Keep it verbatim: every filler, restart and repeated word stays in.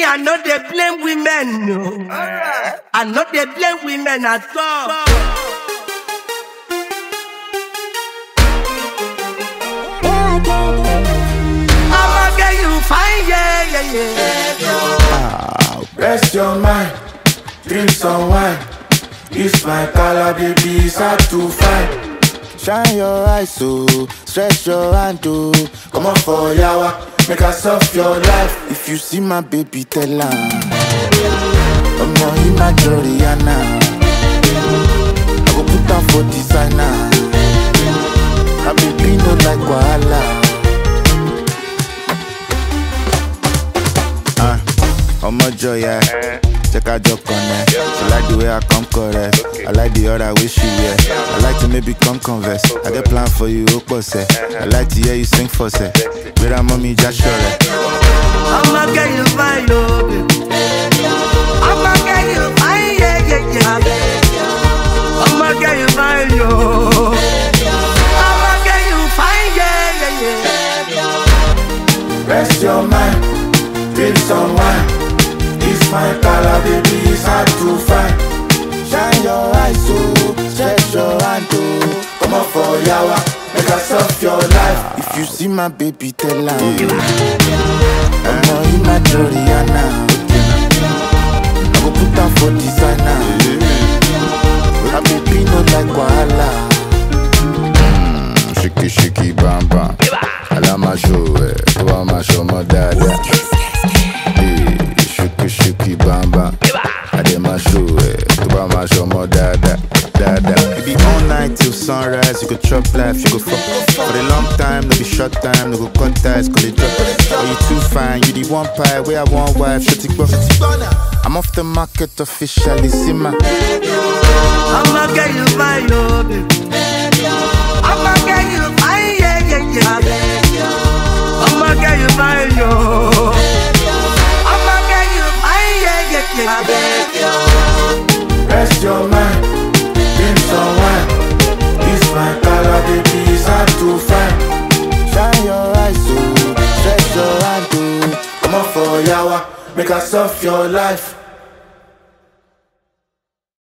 I know they blame women, no. Right. I know they blame women at all. I'ma get you fine, yeah, yeah, yeah. Ah, rest your mind, drink some wine. This my color, baby, it's hard to find. Shine your eyes, so stretch your hand, oh. Come on for yawa, make us off your life. If you see my baby, tell her I'm not in my Joriana. I go put down for designer. My baby no like wahala. Ah, uh, I'm a joy, yeah. Check out your connect. She like the way I come correct. I like the other way she wear. I like to maybe come converse. I get plan for you, Okpose. I like to hear you sing for se. Where that mommy just sure. I'ma get you fine, yo. I'ma get you fine, yeah, yeah, yeah. I'ma get you fine, yo. I'ma get you fine, yeah, yeah, yeah. Rest your mind, drink some wine. It's my color, baby, it's hard to find. Shine your eyes, so stretch your hand, oh. Come on for yawa, make us off your life. If you see my baby, tell her I'm not in my Joriana. I go put down for designer. My baby no like wahala. mm, Shiki shiki bam bam. Alama show, eh, tu ama show mo dada. Shuki shuki bamba, I did my shoe, eh. To buy my show more dada, dada. You be all night till sunrise, you go chop life, you go fuck. For a long time, no be short time, no go cut ties, call it drop. Oh, you too fine, you the one pie, where I want wife, shut it go. I'm off the market officially, see my I'ma get you fine, yo, baby. I'ma get you fine, yeah, yeah, yeah. I'ma get you fine, yo. I beg you. Rest your mind, drink some wine. This my color, baby, it's hard to find. Shine your eyes, so stretch your hand, oh. Come on for yawa, make us off your life.